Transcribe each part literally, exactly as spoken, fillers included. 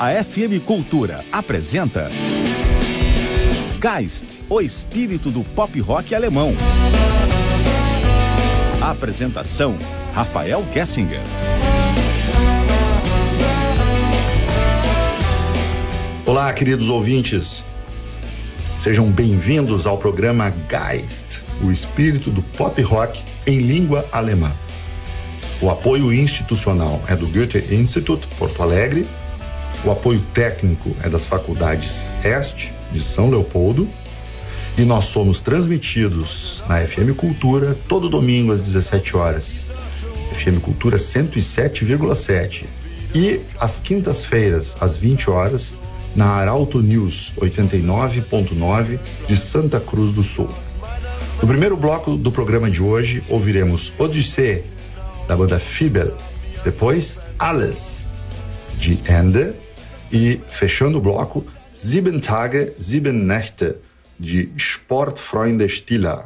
A F M Cultura apresenta Geist, o espírito do pop rock alemão. Apresentação: Rafael Gessinger. Olá, queridos ouvintes. Sejam bem-vindos ao programa Geist, o espírito do pop rock em língua alemã. O apoio institucional é do Goethe-Institut, Porto Alegre. O apoio técnico é das faculdades Este, de São Leopoldo. E nós somos transmitidos na F M Cultura todo domingo às dezessete horas. F M Cultura cento e sete vírgula sete. E às quintas-feiras, às vinte horas, na Arauto News oitenta e nove ponto nove de Santa Cruz do Sul. No primeiro bloco do programa de hoje, ouviremos Odyssee, da banda Fibel. Depois, Alles, de Ende. E, fechando o bloco, Sieben Tage, Sieben Nächte, de Sportfreunde Stiller.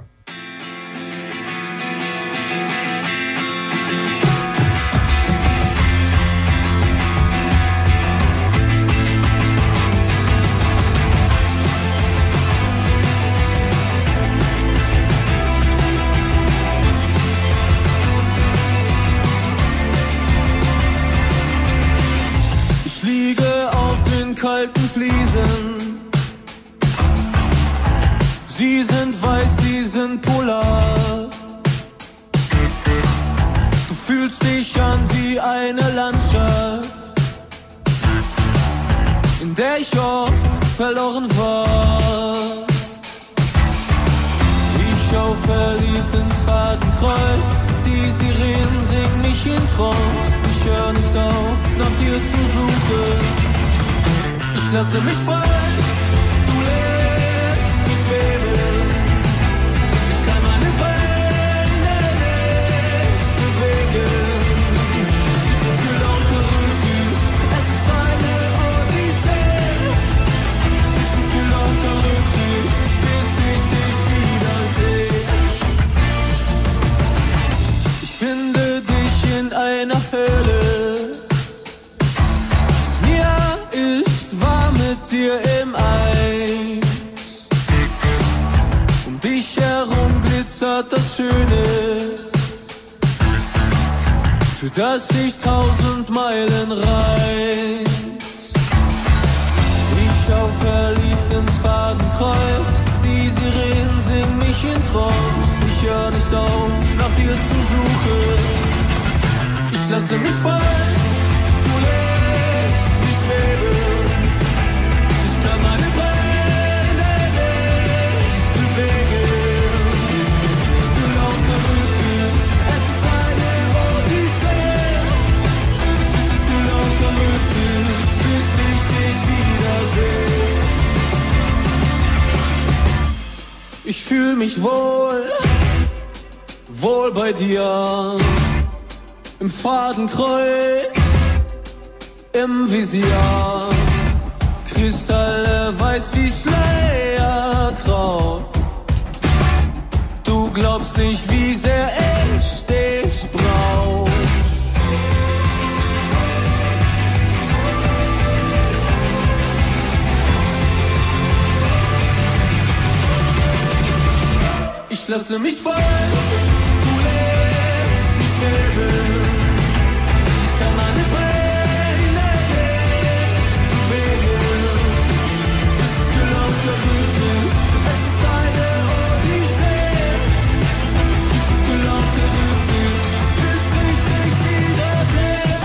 Kalten Fliesen, sie sind weiß, sie sind polar. Du fühlst dich an wie eine Landschaft, in der ich oft verloren war. Ich schau verliebt ins Fadenkreuz, die Sirenen singen mich in Trance. Ich hör nicht auf, nach dir zu suchen. Ich lasse mich fallen, du lässt mich schweben. Ich kann meine Beine nicht bewegen. Dieses Gelaunt ist, es ist eine Odyssee. Zwischen Gelaunt ist, bis ich dich wiedersehe. Ich finde dich in einer Höhle. Dir im Eis, um dich herum glitzert das Schöne, für das ich tausend Meilen reis. Ich schau verliebt ins Fadenkreuz, die Sirenen singen mich in Trance. Ich hör nicht auf, nach dir zu suchen. Ich lasse mich fallen, du lässt mich schweben. Meine Beine nicht bewegen. Dieses Gelaunt ist, es ist eine Odyssee. Dieses Gelaunt ist, bis ich dich wiedersehe. Ich fühl mich wohl, wohl bei dir. Im Fadenkreuz, im Visier. Kristalle weiß wie Schleierkraut. Du glaubst nicht, wie sehr ich dich brauch. Ich lasse mich fallen, du lässt mich schweben. Ich kann meine Beine nicht bewegen. Es ist eine Odyssee, zwischen Gelaunt ist, bis ich dich wiedersehe.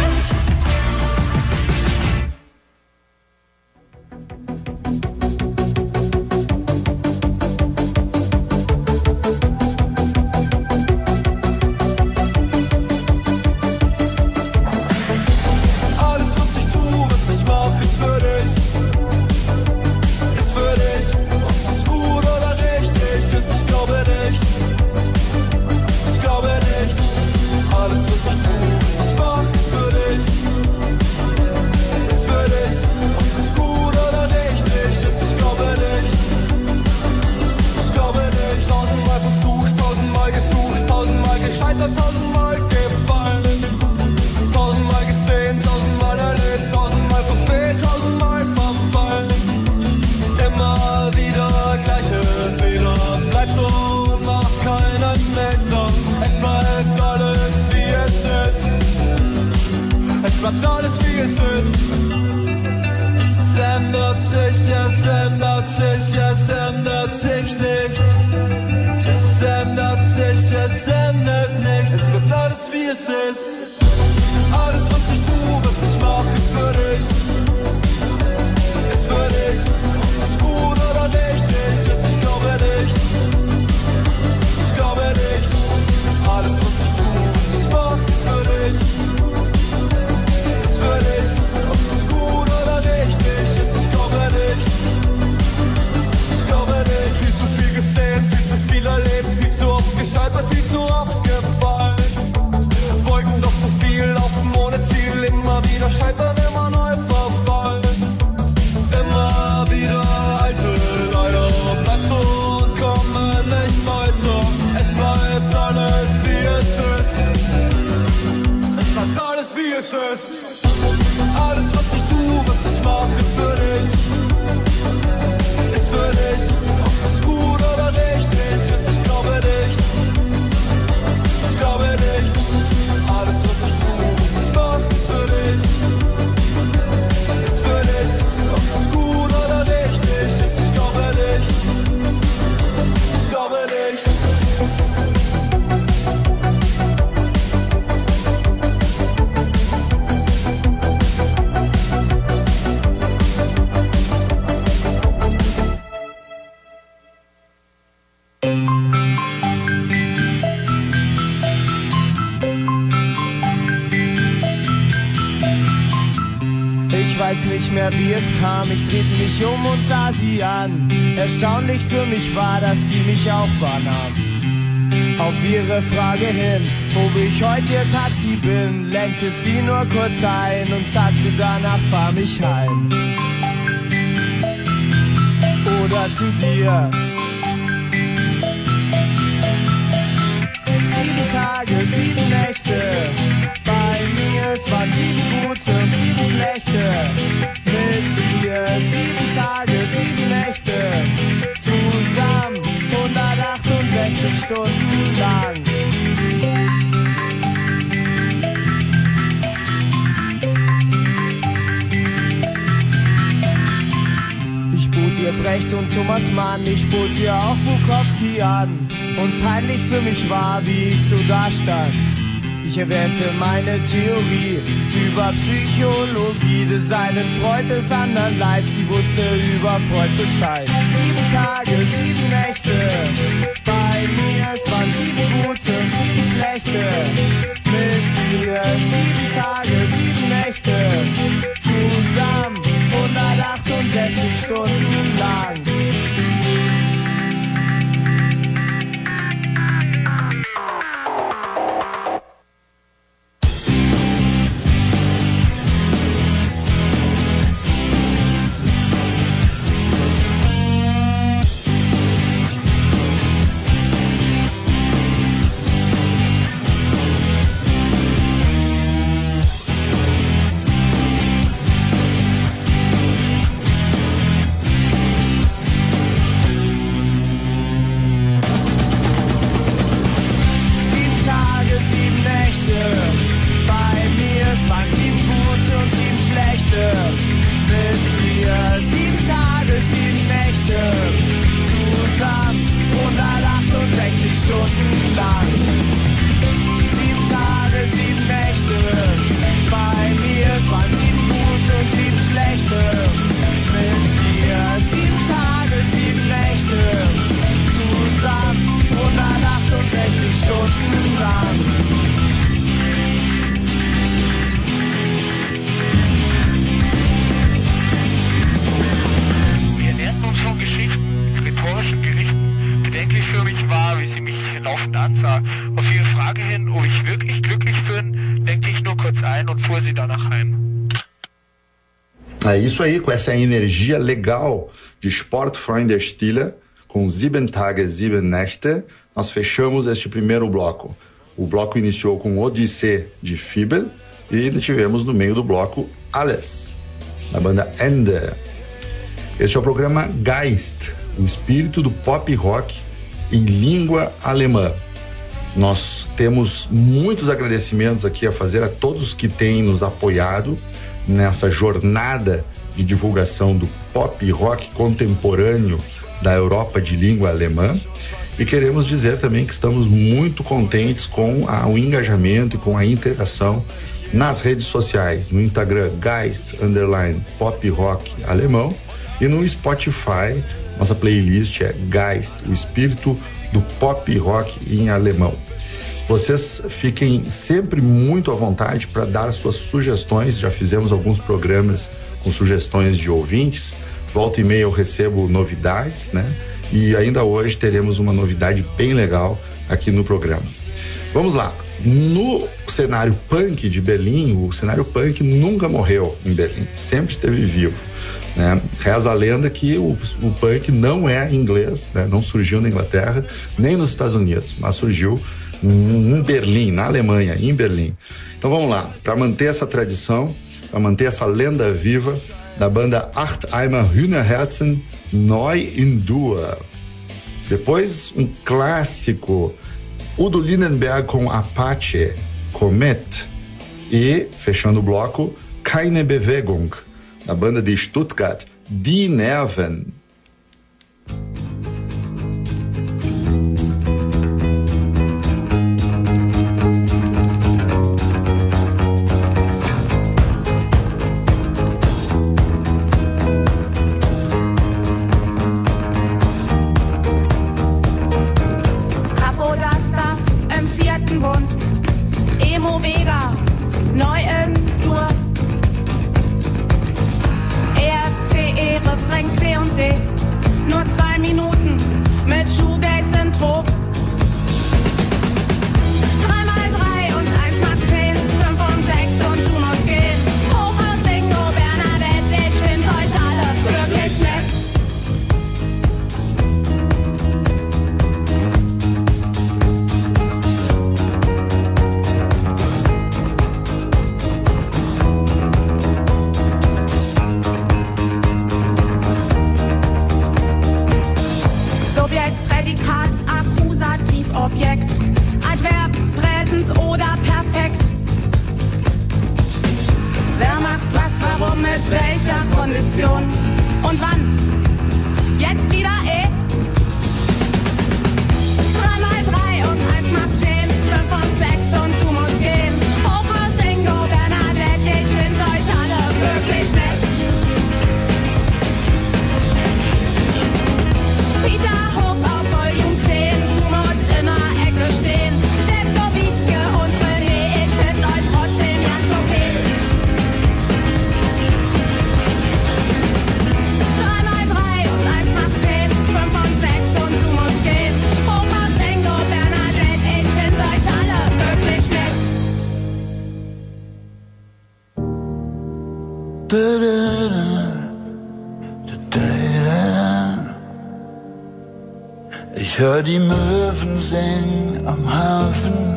Es ändert sich, es ändert sich nichts. Es ändert sich, es ändert nichts. Es bleibt alles wie es ist. Alles was ich tue, was ich mach, ist für dich. Ist für dich. Ob es gut oder nicht ist, ich glaube nicht. Ich glaube nicht. Alles was ich tue, was ich mach, ist für dich. Ist für dich. Ob es gut oder nicht ist, ich glaube nicht. Ich glaube nicht. Viel zu viel gesehen, viel zu viel erlebt, viel zu oft gescheitert, viel zu oft gefallen. Wollten doch zu viel laufen ohne Ziel, immer wieder scheitern, immer neu verfallen. Immer wieder alte Leute bleiben und kommen nicht weiter. Es bleibt alles wie es ist. Es bleibt alles wie es ist. Alles was ich tue, was ich mach, ist für dich. Ist für dich. Ob es gut oder nicht ist, ich glaube nicht. Ich glaube nicht. Alles was ich tue, was ich mach, ist für dich. Ist für dich. Ob es gut oder nicht ist, ich glaube nicht. Ich glaube nicht. Ich weiß nicht mehr, wie es kam, ich drehte mich um und sah sie an. Erstaunlich für mich war, dass sie mich auch wahrnahm. Auf ihre Frage hin, ob ich heute ihr Taxi bin, lenkte sie nur kurz ein und sagte danach, fahr mich heim. Oder zu dir. Sieben Tage, sieben Nächte, bei mir es waren sieben gute und sieben schlechte. Mit ihr sieben Tage, sieben Nächte, zusammen hundertachtundsechzig Stunden lang. Ich bot ihr Brecht und Thomas Mann, ich bot ihr auch Bukowski an. Und peinlich für mich war, wie ich so dastand. Ich erwähnte meine Theorie über Psychologie des einen Freud, des anderen Leid. Sie wusste über Freud Bescheid. Sieben Tage, sieben Nächte, bei mir es waren sieben gute und sieben schlechte. Mit ihr sieben Tage, sieben Nächte, zusammen hundertachtundsechzig Stunden lang. É isso aí, com essa energia legal de Sportfreunde Stille, com Sieben Tage, Sieben Nächte, nós fechamos este primeiro bloco. O bloco iniciou com Odyssee de Fibel e tivemos no meio do bloco Alles, da banda Ende. Este é o programa Geist, o espírito do pop rock em língua alemã. Nós temos muitos agradecimentos aqui a fazer a todos que têm nos apoiado nessa jornada de divulgação do pop rock contemporâneo da Europa de língua alemã. E queremos dizer também que estamos muito contentes com a, o engajamento e com a interação nas redes sociais, no Instagram Geist underline pop rock alemão, e no Spotify nossa playlist é Geist, o espírito do pop rock em alemão. Vocês fiquem sempre muito à vontade para dar suas sugestões. Já fizemos alguns programas com sugestões de ouvintes. Volta e meia eu recebo novidades, né? E ainda hoje teremos uma novidade bem legal aqui no programa. Vamos lá. No cenário punk de Berlim, o cenário punk nunca morreu em Berlim, sempre esteve vivo, né? Reza a lenda que o, o punk não é inglês, né? Não surgiu na Inglaterra, nem nos Estados Unidos, mas surgiu em Berlim, na Alemanha, em Berlim. Então vamos lá, para manter essa tradição, para manter essa lenda viva, da banda Acht Eimer Hühnerherzen, Neu in Dur. Depois um clássico, Udo Lindenberg com Apache, Comet. E, fechando o bloco, Keine Bewegung, da banda de Stuttgart, Die Nerven. Ich hör die Möwen singen am Hafen,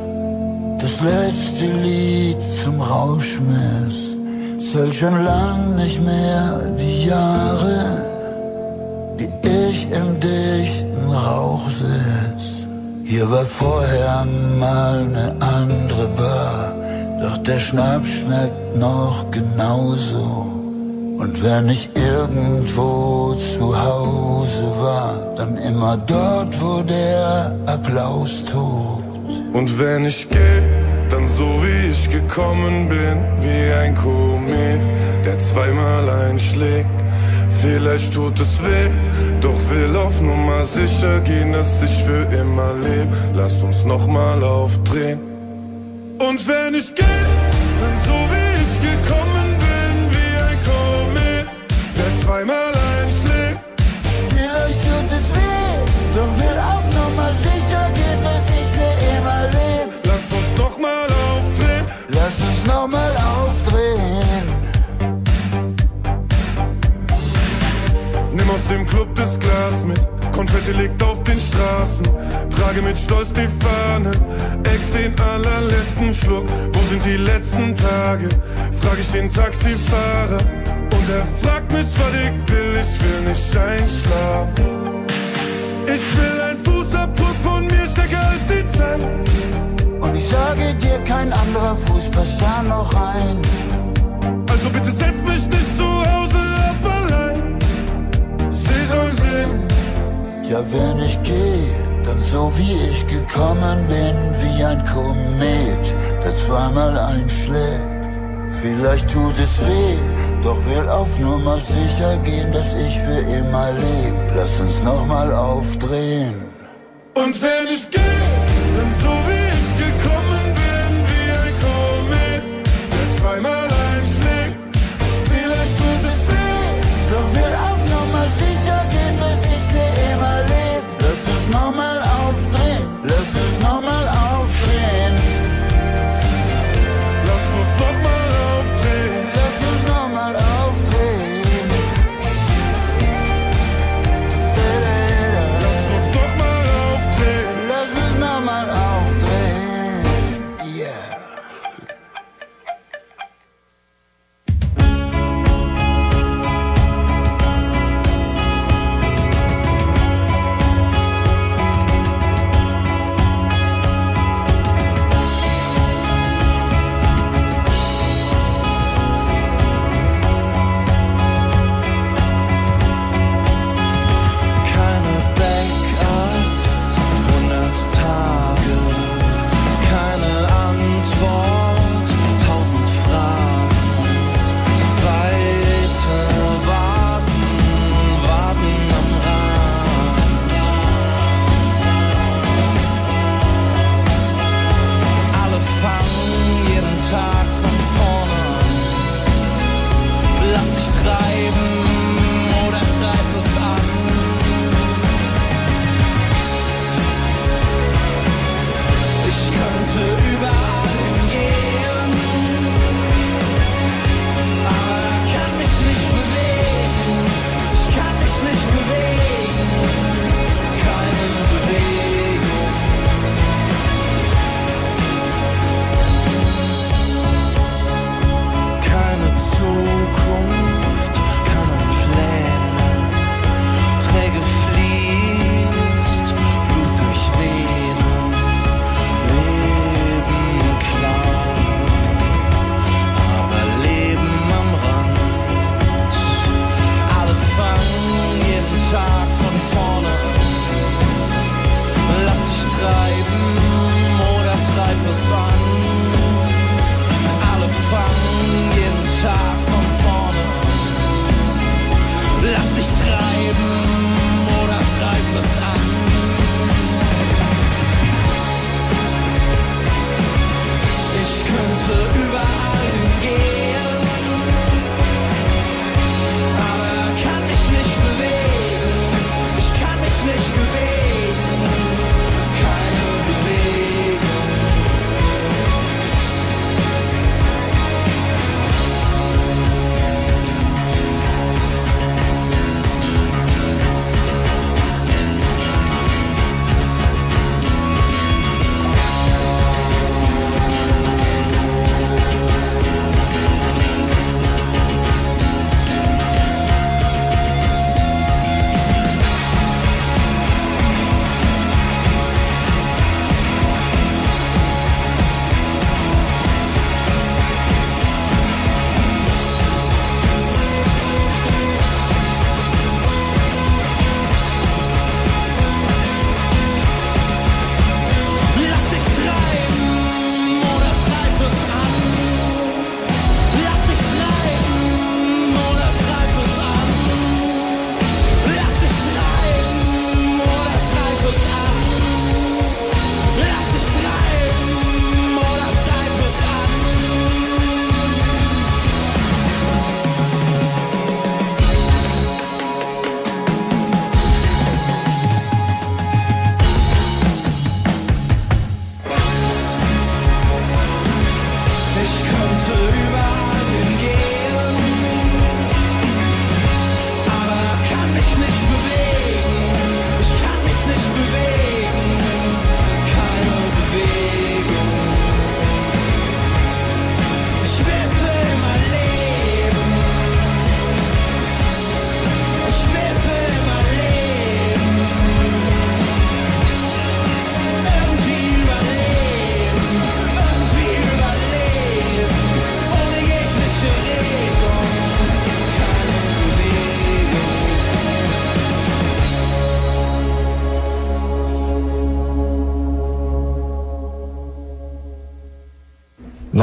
das letzte Lied zum Rauschmiss. Zähl schon lang nicht mehr die Jahre, die ich im dichten Rauch sitz. Hier war vorher mal ne andere Bar, doch der Schnaps schmeckt noch genauso. Und wenn ich irgendwo zu Hause war, dann immer dort, wo der Applaus tobt. Und wenn ich geh, dann so wie ich gekommen bin, wie ein Komet, der zweimal einschlägt. Vielleicht tut es weh, doch will auf Nummer sicher gehen, dass ich für immer leb. Lass uns nochmal aufdrehen. Und wenn ich geh, dann so wie ich gekommen bin, wie ein Komet, der zweimal einschlägt. Vielleicht tut es weh, doch will auf Nummer sicher gehen, dass ich für immer leb. Lass uns nochmal aufdrehen. Lass uns nochmal aufdrehen. Nimm aus dem Club das Glas mit, Konfetti liegt auf den Straßen. Trage mit Stolz die Fahne, ex den allerletzten Schluck. Wo sind die letzten Tage? Frag ich den Taxifahrer. Und er fragt mich, was ich will, ich will nicht einschlafen. Ich will ein Fußabdruck von mir stärker als die Zeit. Und ich sage dir, kein anderer Fuß passt da noch rein. Also bitte setz mich nicht zu Hause Ja, wenn ich geh, dann so wie ich gekommen bin, wie ein Komet, der zweimal einschlägt. Vielleicht tut es weh, doch will auf Nummer sicher gehen, dass ich für immer leb. Lass uns nochmal aufdrehen. Und wenn ich geh, dann so wie ich gekommen bin, wie ein Komet, der zweimal einschlägt. Vielleicht tut es weh, doch will auf Nummer sicher gehen, dass ich für immer leb. Lass uns nochmal aufdrehen, lass uns nochmal aufdrehen. Lass uns nochmal aufdrehen, lass uns nochmal aufdrehen. Lass uns nochmal aufdrehen, lass uns nochmal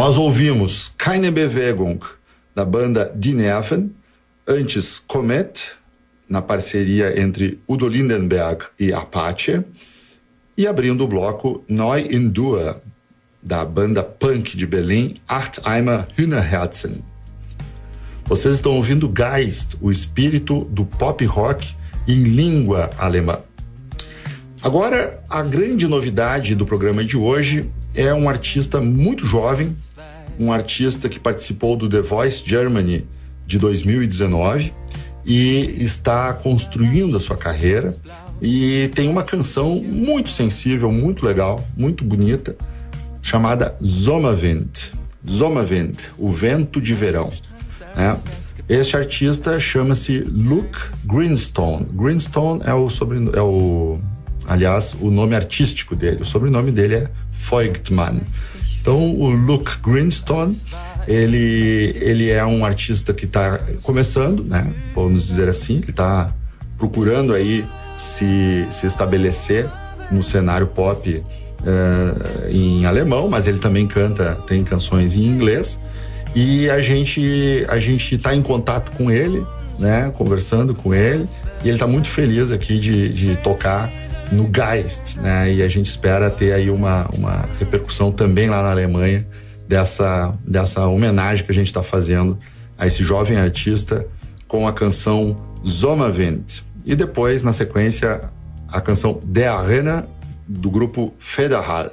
Nós ouvimos Keine Bewegung, da banda Die Nerven, antes Comet, na parceria entre Udo Lindenberg e Apache, e abrindo o bloco Neu in Dur, da banda punk de Berlim, Acht Eimer Hühnerherzen. Vocês estão ouvindo Geist, o espírito do pop rock em língua alemã. Agora, a grande novidade do programa de hoje é um artista muito jovem, um artista que participou do The Voice Germany de dois mil e dezenove e está construindo a sua carreira, e tem uma canção muito sensível, muito legal, muito bonita, chamada Sommerwind. Sommerwind, o vento de verão. Né? Este artista chama-se Luke Greenstone. Greenstone é o sobrenome, é o, aliás, o nome artístico dele. O sobrenome dele é Voigtmann. Então, o Luke Greenstone, ele, ele é um artista que está começando, né? Vamos dizer assim, ele está procurando aí se, se estabelecer no cenário pop uh, em alemão, mas ele também canta, tem canções em inglês, e a gente a gente está em contato com ele, né? Conversando com ele, e ele está muito feliz aqui de, de tocar no Geist, né? E a gente espera ter aí uma, uma repercussão também lá na Alemanha dessa, dessa homenagem que a gente está fazendo a esse jovem artista com a canção Sommerwind. E depois, na sequência, a canção Der Arena, do grupo Federal.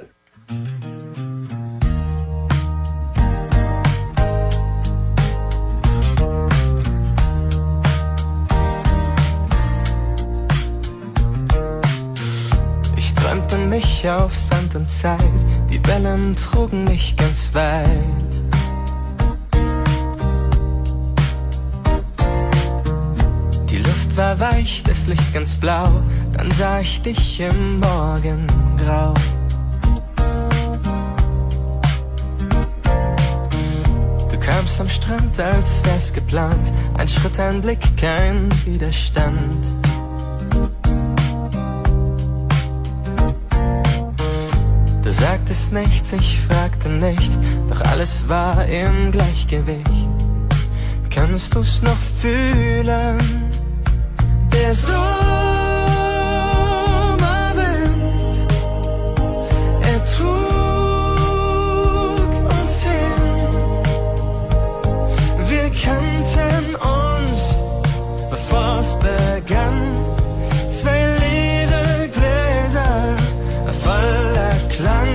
Mich auf Sand und Zeit, die Wellen trugen mich ganz weit. Die Luft war weich, das Licht ganz blau, dann sah ich dich im Morgengrau. Du kamst am Strand, als wär's geplant, ein Schritt, ein Blick, kein Widerstand. Du sagtest nichts, ich fragte nicht, doch alles war im Gleichgewicht. Kannst du's noch fühlen? Der Sommerwind, er trug uns hin. Wir kannten uns, bevor's begann. Zwei leere Gläser voller Klang.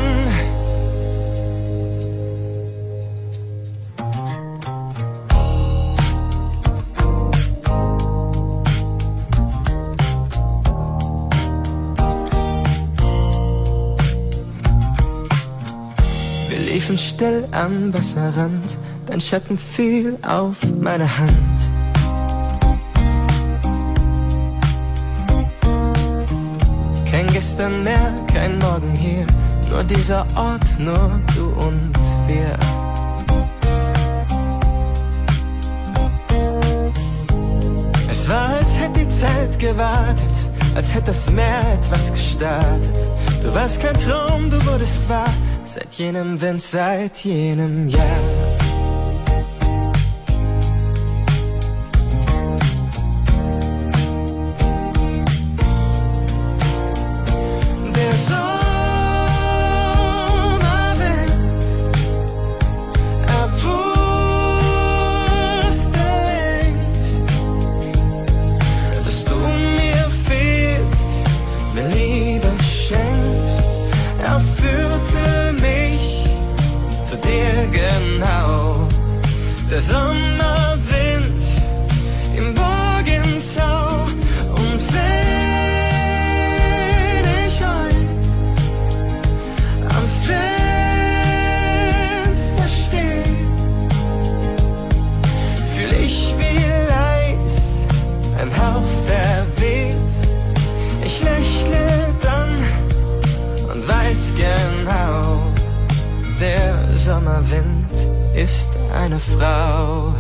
Wir liefen still am Wasserrand, dein Schatten fiel auf meine Hand. Kein Gestern mehr, kein Morgen hier, nur dieser Ort, nur du und wir. Es war, als hätte die Zeit gewartet, als hätte das Meer etwas gestartet. Du warst kein Traum, du wurdest wahr, seit jenem Wind, seit jenem Jahr. Der Sommerwind im Morgensau. Und wenn ich heut am Fenster steh, fühl ich, wie leis ein Hauch verweht. Ich lächle dann und weiß genau, der Sommerwind ist eine Frau.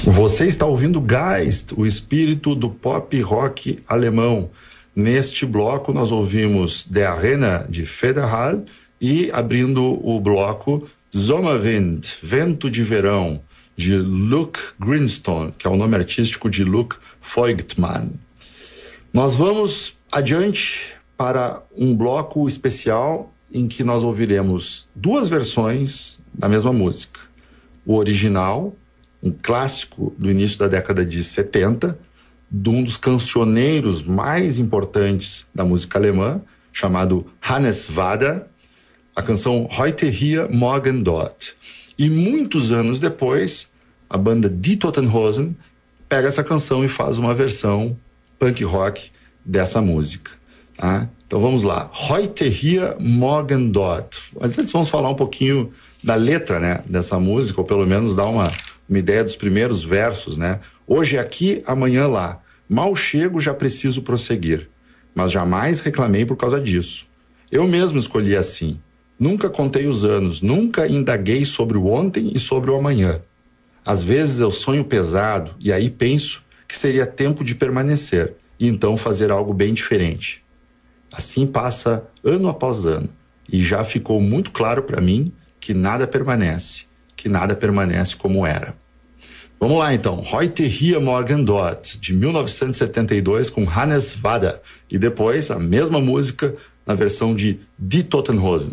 Você está ouvindo Geist, o espírito do pop rock alemão. Neste bloco nós ouvimos Der Arena de Federal e abrindo o bloco Sommerwind, Vento de Verão, de Luke Greenstone, que é o nome artístico de Luke Voigtmann. Nós vamos adiante para um bloco especial em que nós ouviremos duas versões da mesma música. O original, um clássico do início da década de setenta, de um dos cancioneiros mais importantes da música alemã, chamado Hannes Wader, a canção Heute hier, morgen dort. E muitos anos depois, a banda Die Toten Hosen pega essa canção e faz uma versão punk rock dessa música. Tá? Então vamos lá. Heute hier, morgen dort. Mas antes vamos falar um pouquinho da letra, né, dessa música, ou pelo menos dar uma, uma ideia dos primeiros versos, né? Hoje aqui, amanhã lá. Mal chego, já preciso prosseguir. Mas jamais reclamei por causa disso. Eu mesmo escolhi assim. Nunca contei os anos, nunca indaguei sobre o ontem e sobre o amanhã. Às vezes eu sonho pesado e aí penso que seria tempo de permanecer e então fazer algo bem diferente. Assim passa ano após ano e já ficou muito claro para mim que nada permanece, que nada permanece como era. Vamos lá então, Heute hier, morgen dort, de mil novecentos e setenta e dois com Hannes Wader e depois a mesma música na versão de Die Toten Hosen.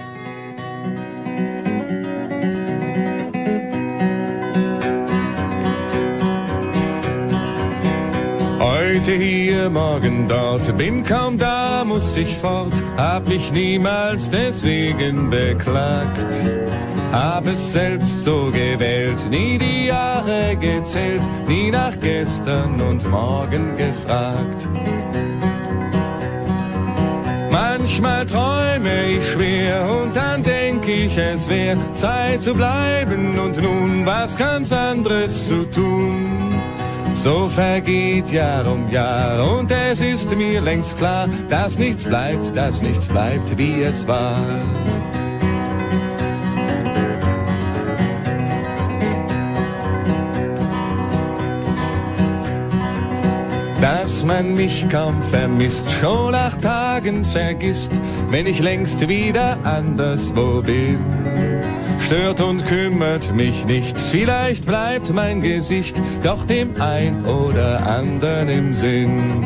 Heute hier, morgen dort, bin kaum da, muss ich fort, hab mich niemals deswegen beklagt. Hab es selbst so gewählt, nie die Jahre gezählt, nie nach gestern und morgen gefragt. Manchmal träume ich schwer und dann denk ich, es wär Zeit zu bleiben und nun was ganz anderes zu tun. So vergeht Jahr um Jahr und es ist mir längst klar, dass nichts bleibt, dass nichts bleibt, wie es war. Dass man mich kaum vermisst, schon nach Tagen vergisst, wenn ich längst wieder anderswo bin. Stört und kümmert mich nicht, vielleicht bleibt mein Gesicht doch dem ein oder anderen im Sinn.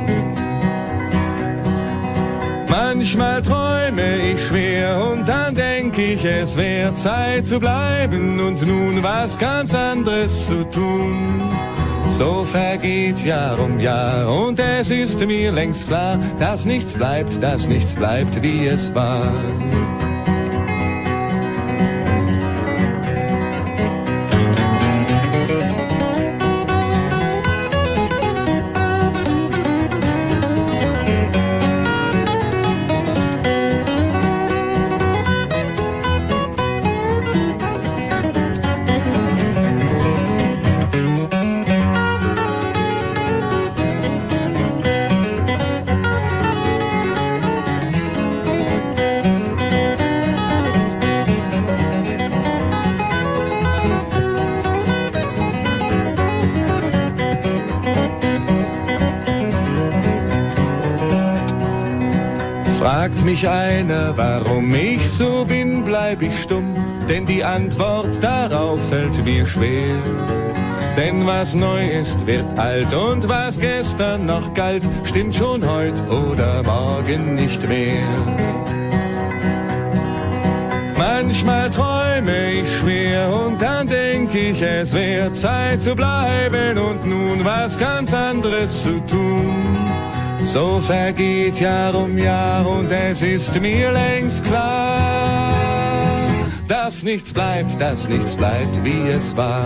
Manchmal träume ich schwer und dann denk ich, es wär Zeit zu bleiben und nun was ganz anderes zu tun. So vergeht Jahr um Jahr und es ist mir längst klar, dass nichts bleibt, dass nichts bleibt, wie es war. Fragt mich einer, warum ich so bin, bleib ich stumm, denn die Antwort darauf fällt mir schwer. Denn was neu ist, wird alt und was gestern noch galt, stimmt schon heut oder morgen nicht mehr. Manchmal träume ich schwer und dann denk ich, es wär Zeit zu bleiben und nun was ganz anderes zu tun. So vergeht Jahr um Jahr und es ist mir längst klar, dass nichts bleibt, dass nichts bleibt, wie es war.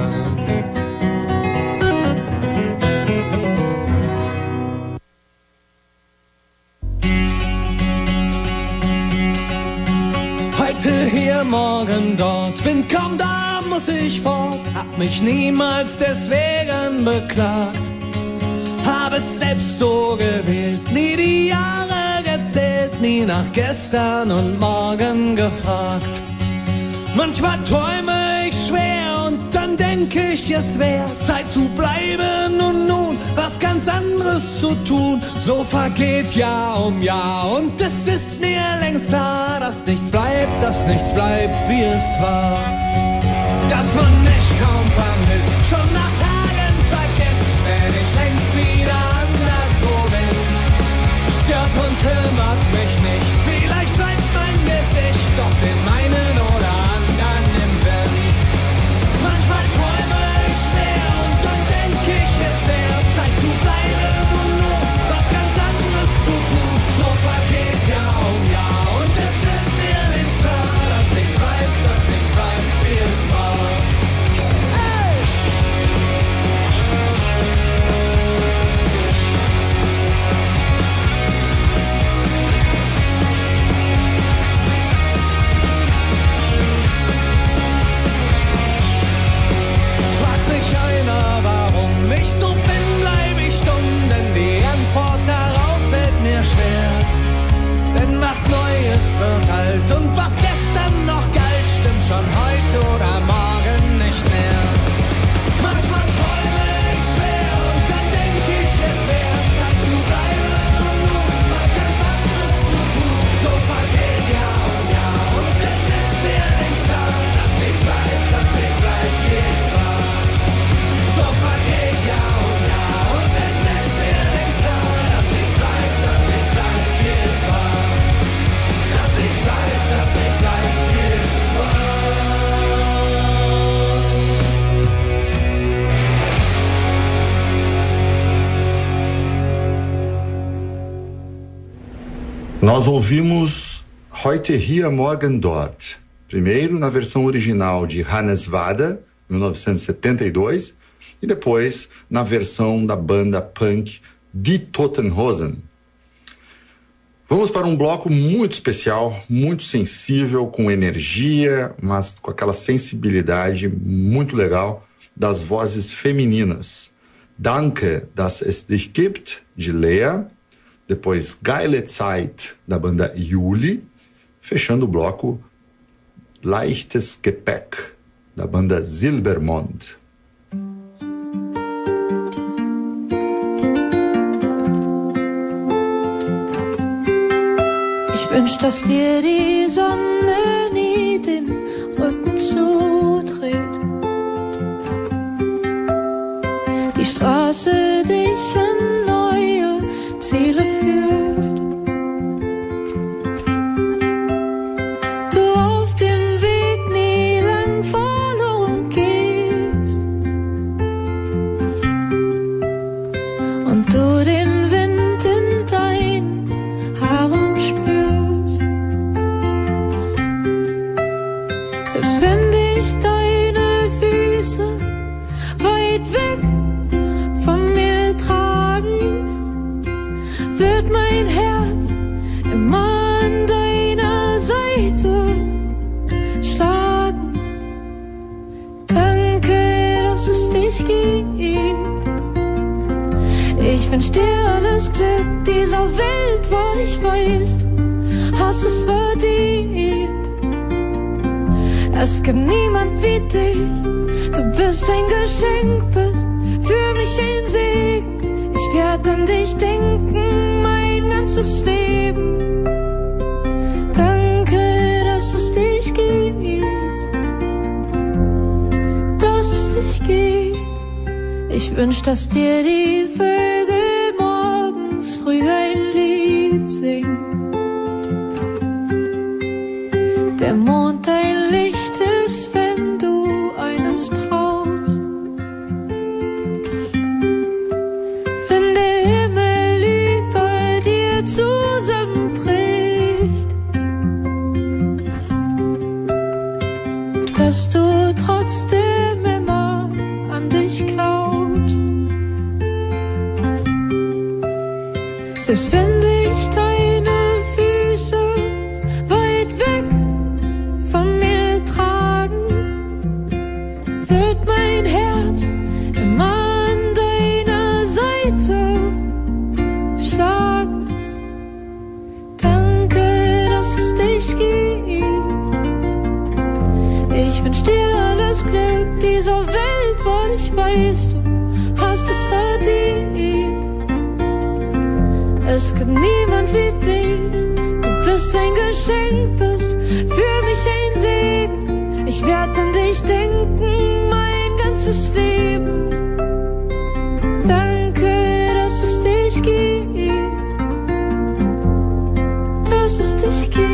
Heute hier, morgen dort, bin kaum da, muss ich fort, hab mich niemals deswegen beklagt. Habe es selbst so gewählt, nie die Jahre gezählt, nie nach gestern und morgen gefragt. Manchmal träume ich schwer und dann denk denke ich, es wäre Zeit zu bleiben und nun was ganz anderes zu tun. So vergeht Jahr um Jahr und es ist mir längst klar, dass nichts bleibt, dass nichts bleibt, wie es war. Dass man mich kaum vermisst, schon nach Tagen vergessen, wenn ich längst wieder anderswo bin. Stört und kümmert mich nicht, vielleicht bleibt mein Gesicht doch in meinen oder anderen im Sinn. Manchmal träume ich schwer und dann denke ich, es wäre Zeit zu bleiben und nur was ganz anderes zu tun. So vergeht Jahr um Jahr und es ist mir längst klar, dass nichts bleibt, dass nichts bleibt, wie es war. Hey! Fragt mich einer, warum ich so bin, bleib ich stumm, denn die Antwort darauf fällt mir schwer. Denn was Neues wird halt und was gestern noch galt, stimmt schon heute oder morgen nicht mehr. Manchmal träume ich schwer und dann denke ich, es wäre Zeit zu bleiben und nur was ganz anderes zu tun. So vergeht Jahr um Jahr und es ist mir längst klar, dass nichts bleibt, dass nichts bleibt, wie es war. So vergeht Jahr um Jahr und es ist mir längst klar, dass nichts bleibt, dass nichts bleibt, wie es war. Dass nichts bleibt, dass nichts bleibt, wie es war. Nós ouvimos Heute Hier, Morgen Dort, primeiro na versão original de Hannes Wader, mil novecentos e setenta e dois, e depois na versão da banda punk Die Toten Hosen. Vamos para um bloco muito especial, muito sensível, com energia, mas com aquela sensibilidade muito legal das vozes femininas. Danke, dass es dich gibt, de Lea, depois Geile Zeit, da banda Juli, fechando o bloco Leichtes Gepäck, da banda Silbermond. Ich wünsch, dass dir die Sonne nie den Rücken zudreht, die Straße dich an neue Ziele führt, du auf dem Weg nie lang verloren gehst und du den Wind in deinen Haaren spürst. Selbst wenn dich deine Füße weit weg von mir tragen, wird mein Herz immer an deiner Seite schlagen. Danke, dass es dich gibt. Ich wünsch dir alles Glück dieser Welt, weil ich weiß, du hast es verdient. Es gibt niemand wie dich, du bist ein Geschenk, bist für mich ein Segen. Ich werd an dich denken, mein ganzes Leben. Danke, dass es dich gibt, dass es dich gibt. Ich wünsch, dass dir die Vögel morgens früh ein Lied singen, der Mond ein Licht ist, wenn du eines brauchst, wenn der Himmel über dir zusammenbricht, dass du trotzdem immer an dich glaubst. Selbst wenn dich deine Füße weit weg von mir tragen, wird mein Herz immer an deiner Seite schlagen. Danke, dass es dich gibt. Ich wünsch dir alles Glück dieser Welt, wollte ich, weiß, du hast es verdient. Es gibt niemand wie dich, du bist ein Geschenk, bist für mich ein Segen. Ich werd an dich denken, mein ganzes Leben. Danke, dass es dich gibt, dass es dich gibt.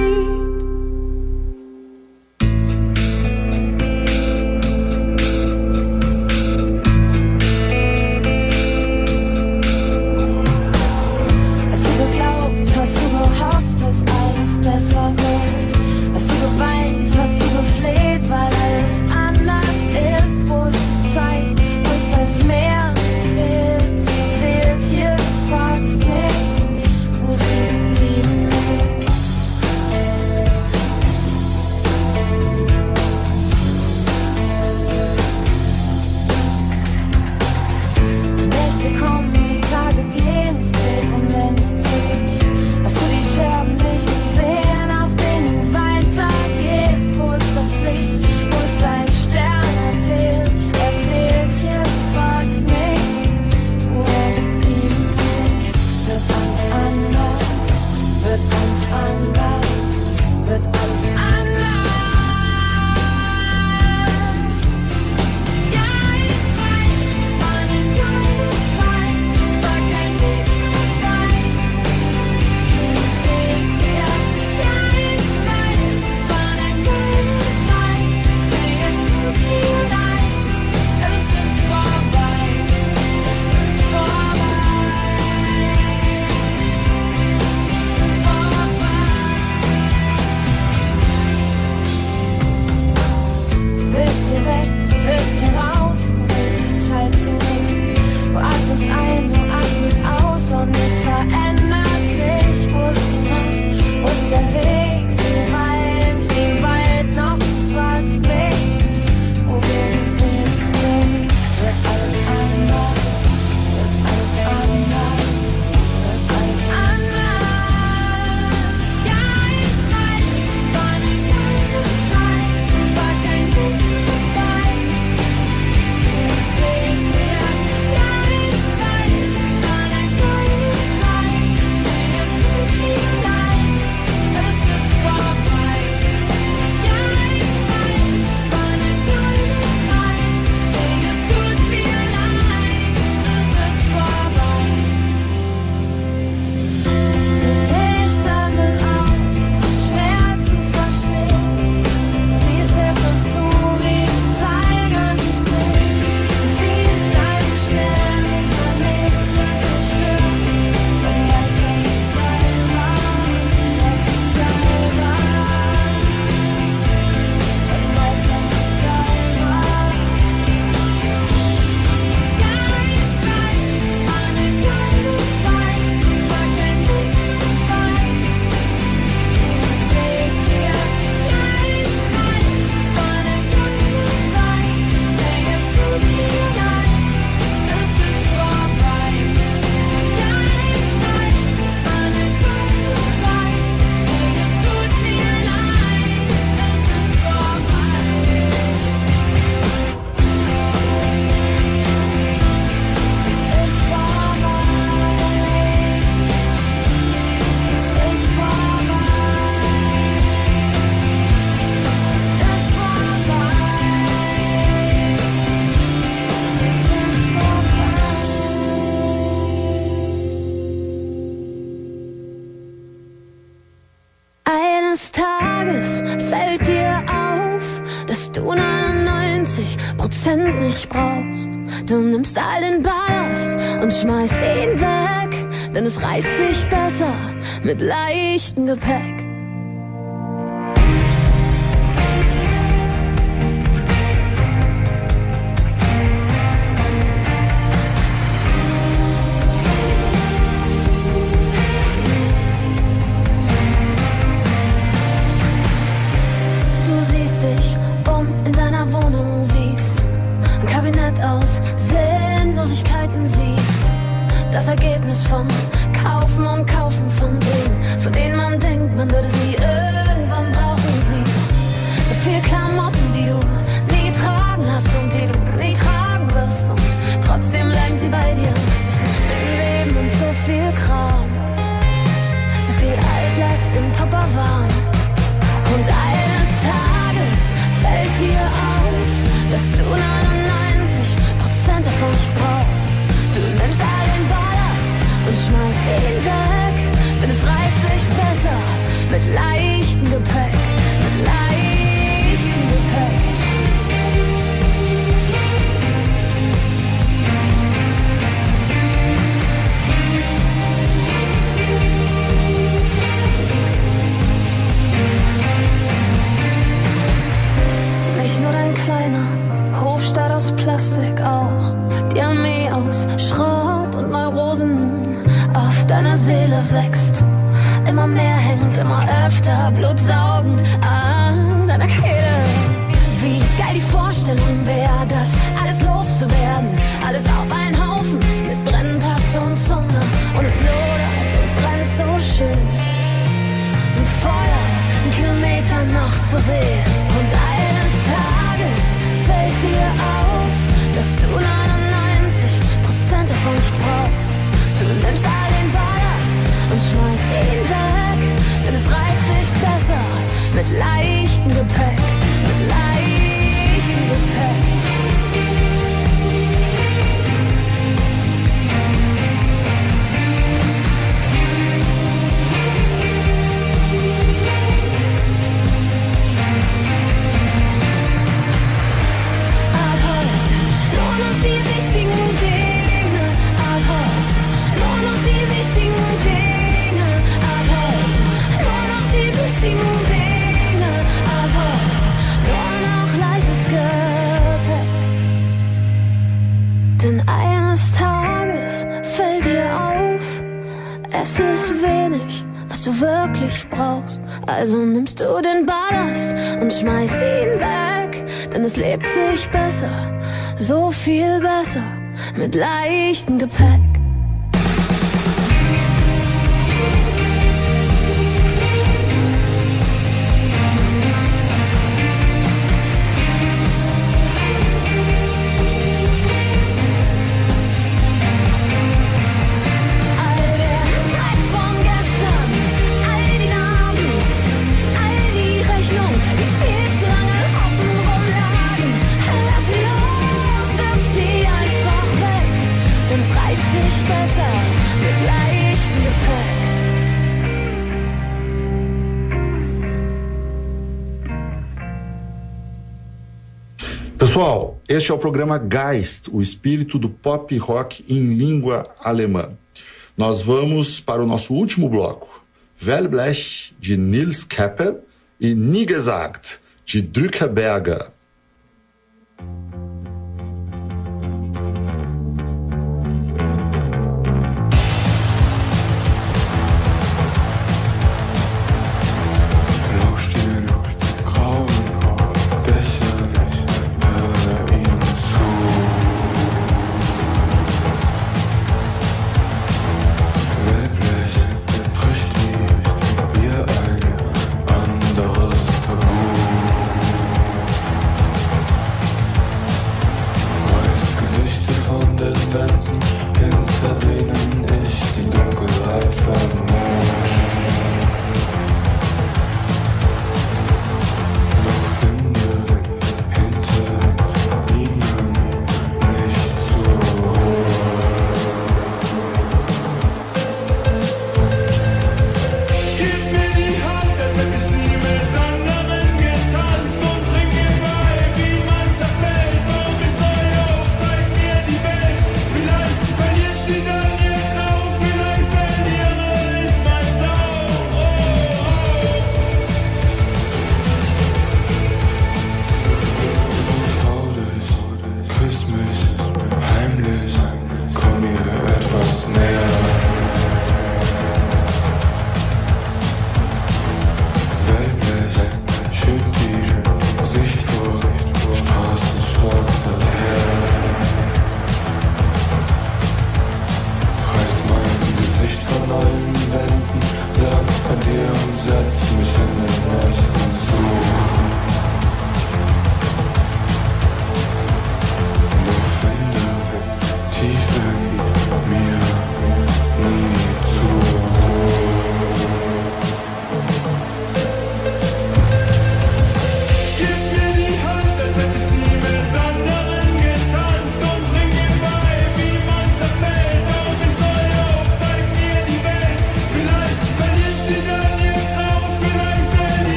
Nicht brauchst. Du nimmst all den Ballast und schmeißt ihn weg, denn es reißt sich besser mit leichtem Gepäck. Aus Sinnlosigkeiten siehst, das Ergebnis von Kaufen und Kaufen von Dingen, von denen man denkt, man würde sie irgendwann brauchen, siehst. So viel Klamotten, die du nie getragen hast und die du nie tragen nicht brauchst. Also nimmst du den Ballast und schmeißt ihn weg, denn es lebt sich besser, so viel besser, mit leichtem Gepäck. Pessoal, este é o programa Geist, o espírito do pop rock em língua alemã. Nós vamos para o nosso último bloco, Wellblech, de Nils Kepper, e Nie gesagt, de Drückeberger.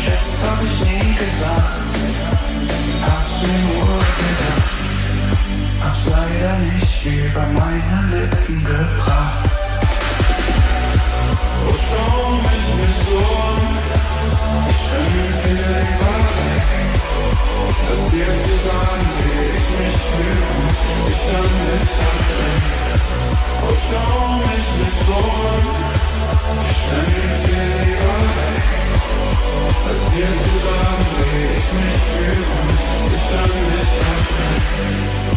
Schätz, hab ich nie gesagt, hab's mir nur gedacht, hab's leider nicht über meine Lippen gebracht. Oh, schau mich nicht so an, ich renn viel lieber weg, als dir zu sagen, wie ich mich fühle und dich dann mit verschwinde. Oh, schau mich nicht so an, ich renn viel lieber weg, als dir zu sagen, wie ich mich fühle und dich dann mit verschwinde.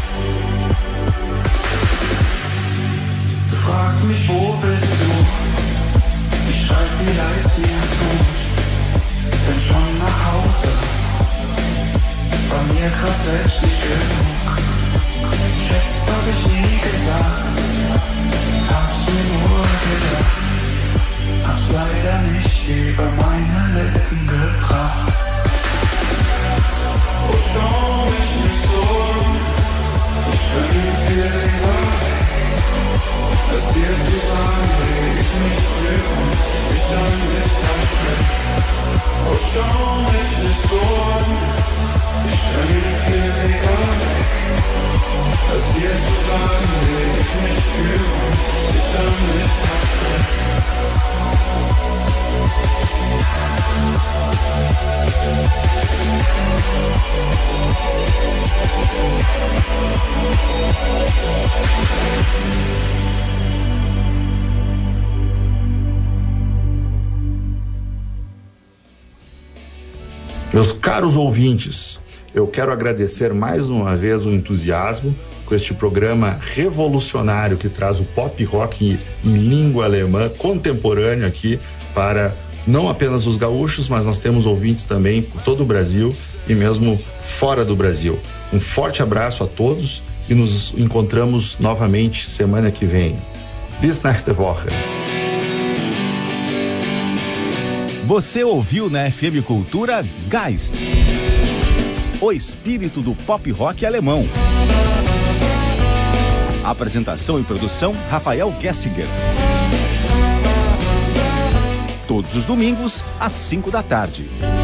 Du fragst mich, wo bist du? Ich schreib, wie leid's mir tut, bin schon nach Hause, war mir grad selbst nicht genug. Schätz, hab ich nie gesagt, hab's mir nur gedacht, hab's leider nicht über meine Lippen gebracht. Oh, schau mich nicht so an, ich renn viel lieber weg, als dir zu sagen, wie ich mich fühle und dich dann mit verschwinde. Oh, schau mich nicht so an, ich renn viel lieber weg, als dir zu sagen, wie ich mich fühle und dich dann mit verschwinde. Meus caros ouvintes, eu quero agradecer mais uma vez o entusiasmo com este programa revolucionário que traz o pop rock em língua alemã contemporâneo aqui para não apenas os gaúchos, mas nós temos ouvintes também por todo o Brasil e mesmo fora do Brasil. Um forte abraço a todos e nos encontramos novamente semana que vem. Bis nächste Woche. Você ouviu na F M Cultura Geist, o espírito do pop rock alemão. Apresentação e produção Rafael Gessinger. Todos os domingos às cinco da tarde.